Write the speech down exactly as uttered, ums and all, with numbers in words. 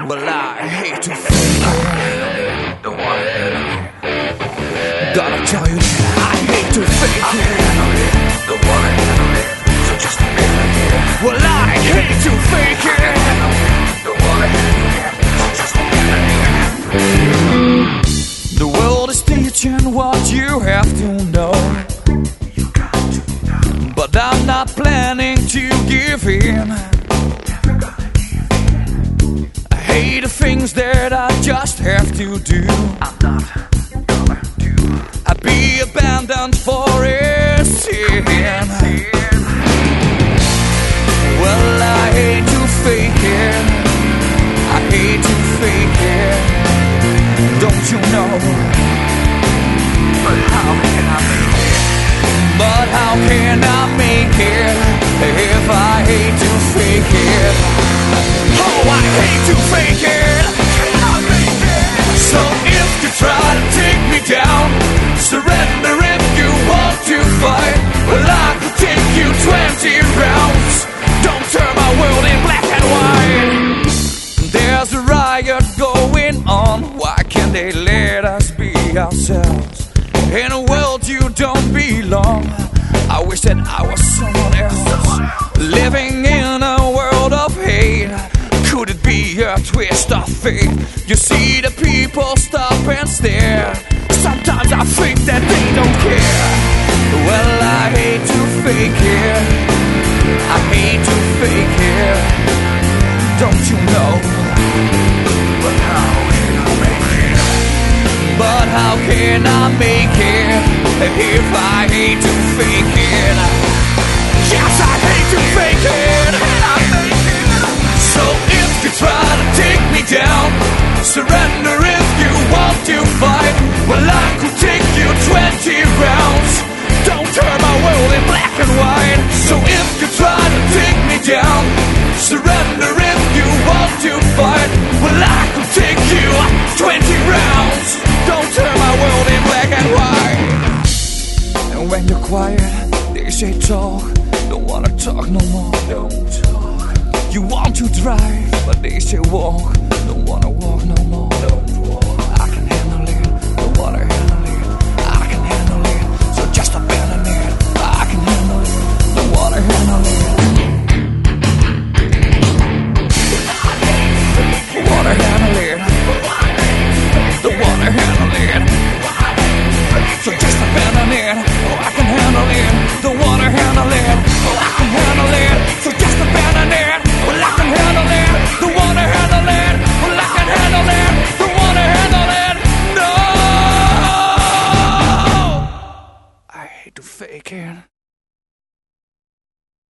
Well, I hate to fake it. Don't want to handle it. Gotta tell you that I hate to fake it. Don't want to handle it. So just admit it. Well, I hate to fake it. Don't want to handle it. So just admit it. The world is teaching what you have to know, You got to know. but I'm not planning to give in. I hate the things that I just have to do. I'm not gonna do. I'd be abandoned for a sin. Well, I hate to fake it. I hate to fake it. Don't you know? But how can I make it? But how can I make it if I hate to fake it? Oh, I hate to fake it. Can I make it? So if you try to take me down, surrender if you want to fight. Well, I could take you twenty rounds. Don't turn my world in black and white. There's a riot going on. Why can't they let us be ourselves? In a world you don't belong. I wish that I was someone else, living in a world of hate. Could it be a twist of fate? You see the people stop and stare. Sometimes I think that they don't care. Well, I hate to fake it. I hate to fake it. Don't you know? But how can I make it? But how can I make it if I hate to fake it? Yes, I hate to fake it. Can I make it? So if you try to take me down, surrender if you want to fight. Well, I could take you twenty rounds. Don't turn my world in black and white. So if you try to take me down, surrender if you want to fight. Well, I could take you twenty rounds. Don't turn my world in black and white. And when you're quiet, they say talk. Don't wanna talk no more. Don't talk. You want to drive, but they say walk. Don't wanna walk no more. Don't walk. I can handle it. Don't wanna handle it. I can handle it. So just abandon it. I can handle it. Don't wanna handle it. Don't wanna handle it. Don't wanna handle it. So just abandon it. Oh, I can handle it. Don't wanna handle it. Oh, I can handle it. So just abandon it. Well, I can handle it. Don't wanna handle it. Well, I can handle it. Don't wanna handle it. No, I hate to fake it.